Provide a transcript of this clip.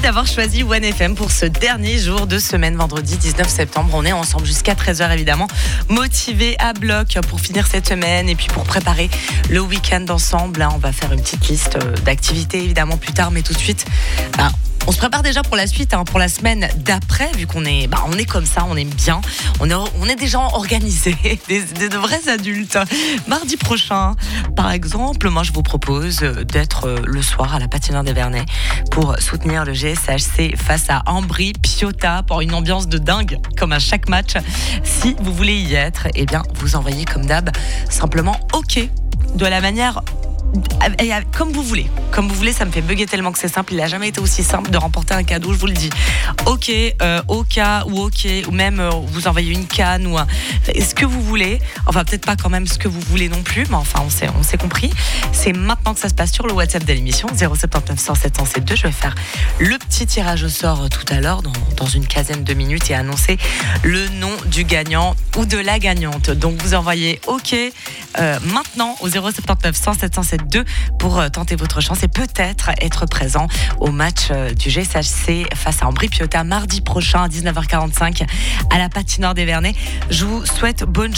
d'avoir choisi OneFM pour ce dernier jour de semaine, vendredi 19 septembre. On est ensemble jusqu'à 13h évidemment, motivés à bloc pour finir cette semaine et puis pour préparer le week-end ensemble. On va faire une petite liste d'activités évidemment plus tard, mais tout de suite... on se prépare déjà pour la suite, pour la semaine d'après, vu qu'on est, on est comme ça, on aime bien, on est des gens organisés, de vrais adultes. Mardi prochain, par exemple, moi je vous propose d'être le soir à la patinoire des Vernets pour soutenir le GSHC face à Ambry-Piotta pour une ambiance de dingue, comme à chaque match. Si vous voulez y être, eh bien vous envoyez comme d'hab simplement OK de la manière... Comme vous voulez, ça me fait bugger tellement que c'est simple. Il n'a jamais été aussi simple de remporter un cadeau, je vous le dis. OK, OK ou OK, ou même vous envoyez une canne ou ce que vous voulez. Enfin, peut-être pas quand même ce que vous voulez non plus, mais enfin, on s'est compris. C'est maintenant que ça se passe sur le WhatsApp de l'émission 079 100 707 Je vais faire le petit tirage au sort tout à l'heure dans une quinzaine de minutes et annoncer le nom du gagnant ou de la gagnante. Donc vous envoyez OK maintenant au 079 100 707 pour tenter votre chance et peut-être être présent au match du GSHC face à Ambry-Piotta mardi prochain à 19h45 à la patinoire des Vernets. Je vous souhaite bonne